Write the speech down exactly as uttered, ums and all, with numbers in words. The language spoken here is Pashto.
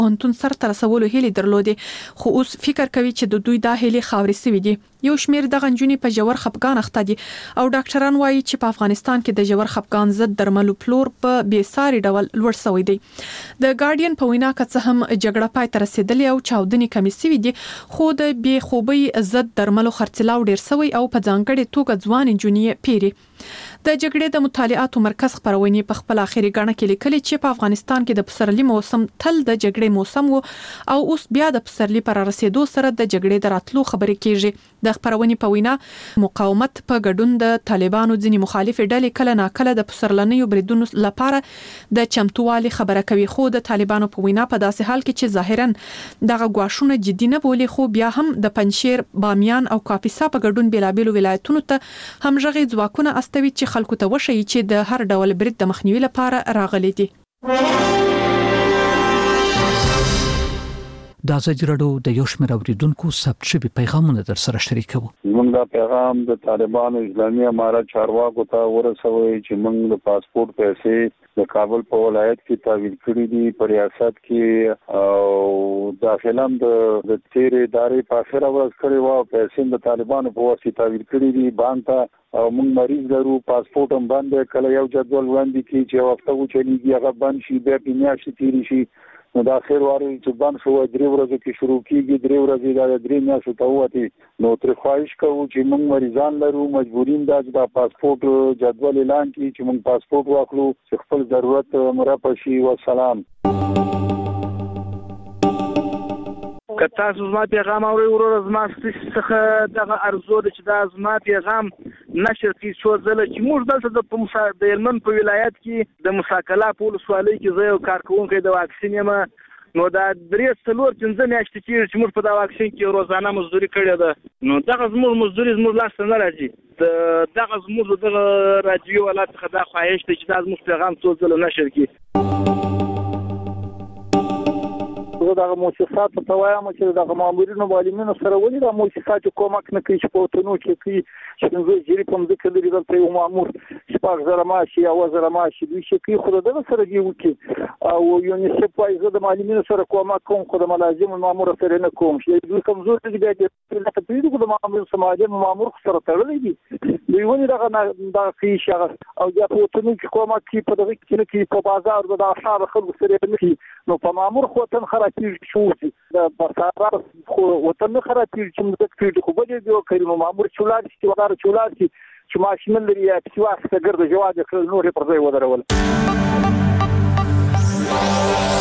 پوهنتون سر ته رسولو هیلې درلودې، خو اوس فکر کوي چې د دوی دا هیلې خاورې سوي دي. یو شمېر دغه نجونې په ژور خپګان اخته دي او ډاکټران وایي چې په افغانستان کې د ژور خپګان ضد درملو پلور په بې ساري ډول لوړ شوی دی. د ګارډین په وینا که څه هم جګړه پای ته رسیدلې او چاودنې کمې شوي دي، خو د بې خوبۍ ضد درملو خرڅلاو ډیر شوی او په ځانګړې توګه ځوان نجونې پیري. د جګړې د مطالعاتو مرکز خبرونه په خپل اخیری غاڼه کې لیکلي چې په افغانستان کې د پسرلي موسم تل د جګړې موسم وو او اوس بیا د پسرلي پر رسیدو سره د جګړې دراتلو خبرې کیږي. د خبرونه په وینا مقاومت په ګډون د طالبانو ځینی مخالف ډلې کله ناکله د پسرلنیو بریدونو لپاره د چمتووالي خبره کوي، خو د طالبانو په وینا په داسې حال کې چې ظاهرا دغه غواښونه جدي نه بولي، خو بیا هم د پنجشیر، بامیان او کاپیسا په ګډون بېلابېلو ولایتونو ته همغږي ځواکونه استوي چې خلکو ته وشي چې د هر ډول برید د مخنیوي لپاره راغلي دي. د ازادي راډیو د یو شمېر اوریدونکو ثبت شوي پیغامونه در سره شریکوو. موږ دا پیغام د طالبانو اسلامي امارت چارواکو ته ورسوي چې موږ د پاسپورت پیسې د کابل په ولایت کې تحویل کړې دي په ریاست کې او داخله د د تیرې ادارې په اخره ورځ کړې و پیسې د طالبانو په واسطه تحویل کړې دي بانک ته او موږ مریض لرو پاسپورت هم باندې کله یو جدول وړاندې کی چې وخت وو چلیږي هغه بند شي بیا په میاشتې تیری شي نو دا خیر واري چې بند شو درې ورځې کې شروع کیږي درې ورځې دا درې میاشتې ته وته نو تر خواهش کوو چې موږ مریضان لرو مجبورین دا چې دا پاسپورت جدول اعلان کړي چې موږ پاسپورت واخلو چې خپل ضرورت مرپه شي. والسلام. که تاسو زما پیغام اورئ وروره زما څخه دغه ارزو ده چې دا زما پیغام نشر کړي څو ځله چې موږ دلته د د هلمند په ولایت کې د مساکلا په ولسوالۍ کې زه یو کارکوونکی د واکسین یم نو دا درې څلور پنځه میاشتې کېږي چې موږ په دا واکسین کې روزانه مزدوري کړې ده نو دغه زموږ مزدوري زموږ لاس ته نه راځي. دغه زموږ دغه راډیو والا څخه دا خواهش دی چې دا زموږ پیغام څو ځله نشر کړي. زه دغه مؤسسات ته وایم چې دغه مامورینو معلمینو سره ولې د مؤسسات کومک نه کوي چې په تونو کې کوي چې موږ جری په مځکه لري دلته یو مامور شپږ زره ماشي او زره ماشي دوی چې کوي خو دغه سره دی وکي او یونیسف وايي زه د معلمینو سره کومک کوم خو د ملازم مامور سره نه کوم چې دوی کمزور دي بیا د تپریدو د مامور سماجم مامور سره تړلې دي دوی ولې دغه دغه کوي شغل او یا په تونو کې کومک کوي په دغه کې کې په بازار د اشعار خلکو سره نه کوي نو په مامور خو تن خراتي شو د بازار خو وطن خراتي چې موږ کې خو به دی کوي مامور چولار چې ودار چولار چې ماشین لري یا چې واسطه ګرځي جواب کړل نور پر ځای ودرول.